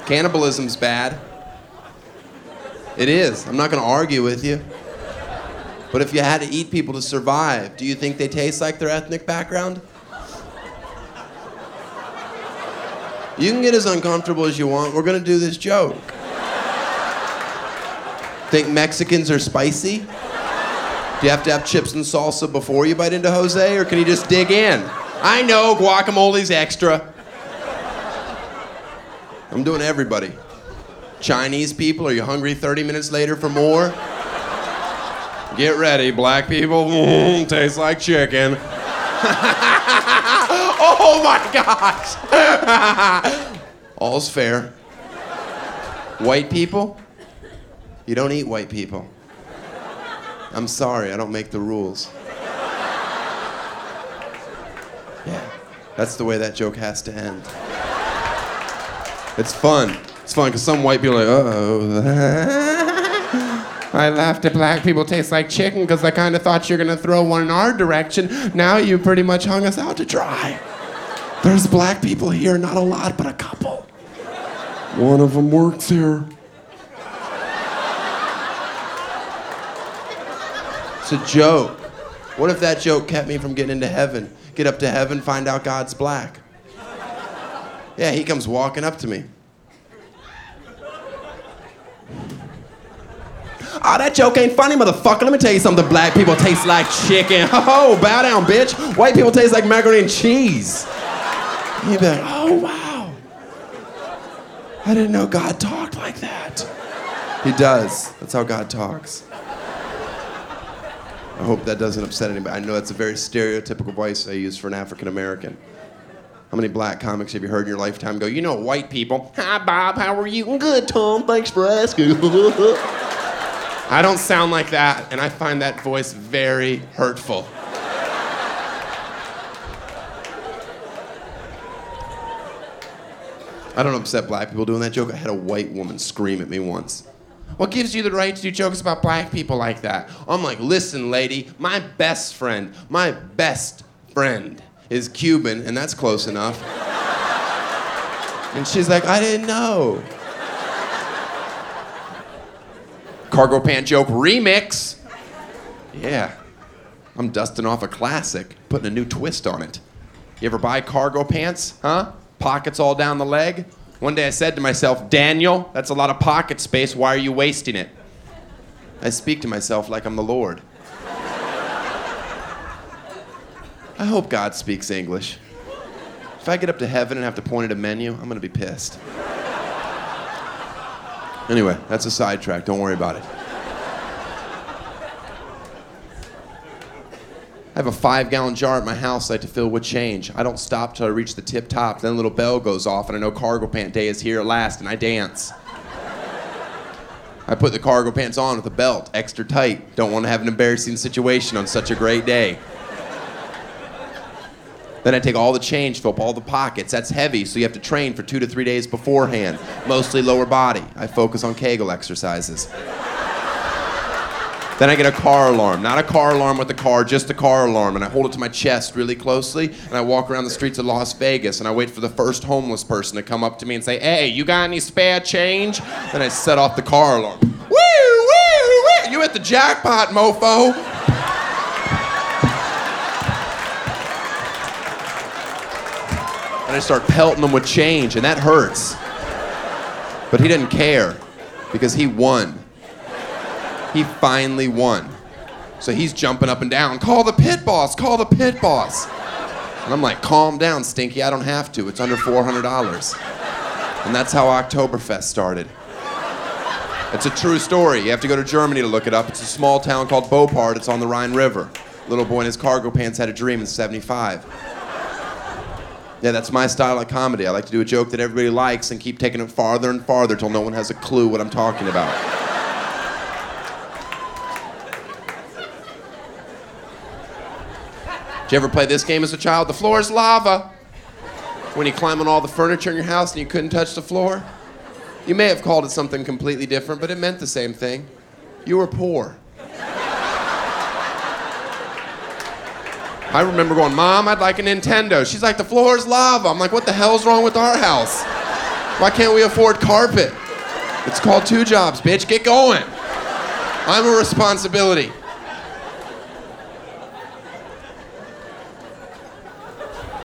Cannibalism's bad. It is. I'm not going to argue with you. But if you had to eat people to survive, do you think they taste like their ethnic background? You can get as uncomfortable as you want. We're going to do this joke. Think Mexicans are spicy? Do you have to have chips and salsa before you bite into Jose, or can you just dig in? I know, guacamole's extra. I'm doing everybody. Chinese people, are you hungry 30 minutes later for more? Get ready, black people. Tastes like chicken. Oh my gosh. All's fair. White people? You don't eat white people. I'm sorry, I don't make the rules. Yeah, that's the way that joke has to end. It's fun. It's fun because some white people are like, uh-oh. I laughed at black people taste like chicken because I kind of thought you were going to throw one in our direction. Now you pretty much hung us out to dry. There's black people here, not a lot, but a couple. One of them works here. It's a joke. What if that joke kept me from getting into heaven? Get up to heaven, find out God's black. Yeah, he comes walking up to me. Oh, that joke ain't funny, motherfucker. Let me tell you something. Black people taste like chicken. Oh, bow down, bitch. White people taste like macaroni and cheese. You'd be like, oh, wow. I didn't know God talked like that. He does. That's how God talks. I hope that doesn't upset anybody. I know that's a very stereotypical voice I use for an African American. How many black comics have you heard in your lifetime go, you know, white people? Hi, Bob. How are you? Good, Tom. Thanks for asking. I don't sound like that, and I find that voice very hurtful. I don't upset black people doing that joke. I had a white woman scream at me once. What gives you the right to do jokes about black people like that? I'm like, listen, lady, my best friend is Cuban, and that's close enough. And she's like, I didn't know. Cargo pant joke remix. Yeah, I'm dusting off a classic, putting a new twist on it. You ever buy cargo pants, huh? Pockets all down the leg? One day I said to myself, Daniel, that's a lot of pocket space, why are you wasting it? I speak to myself like I'm the Lord. I hope God speaks English. If I get up to heaven and have to point at a menu, I'm gonna be pissed. Anyway, that's a sidetrack, don't worry about it. I have a 5-gallon jar at my house I like to fill with change. I don't stop till I reach the tip top, then a little bell goes off and I know cargo pant day is here at last and I dance. I put the cargo pants on with a belt, extra tight. Don't want to have an embarrassing situation on such a great day. Then I take all the change, fill up all the pockets. That's heavy, so you have to train for 2 to 3 days beforehand. Mostly lower body. I focus on Kegel exercises. Then I get a car alarm. Not a car alarm with the car, just a car alarm. And I hold it to my chest really closely, and I walk around the streets of Las Vegas, and I wait for the first homeless person to come up to me and say, hey, you got any spare change? Then I set off the car alarm. Woo, woo, woo! You hit the jackpot, mofo! And I start pelting them with change, and that hurts. But he didn't care, because he won. He finally won. So he's jumping up and down, call the pit boss, call the pit boss. And I'm like, calm down, Stinky, I don't have to. It's under $400. And that's how Oktoberfest started. It's a true story. You have to go to Germany to look it up. It's a small town called Beauport. It's on the Rhine River. Little boy in his cargo pants had a dream in '75. Yeah, that's my style of comedy. I like to do a joke that everybody likes and keep taking it farther and farther till no one has a clue what I'm talking about. Did you ever play this game as a child? The floor is lava. When you climb on all the furniture in your house and you couldn't touch the floor? You may have called it something completely different, but it meant the same thing. You were poor. I remember going, Mom, I'd like a Nintendo. She's like, the floor is lava. I'm like, what the hell's wrong with our house? Why can't we afford carpet? It's called 2 jobs, bitch. Get going. I'm a responsibility.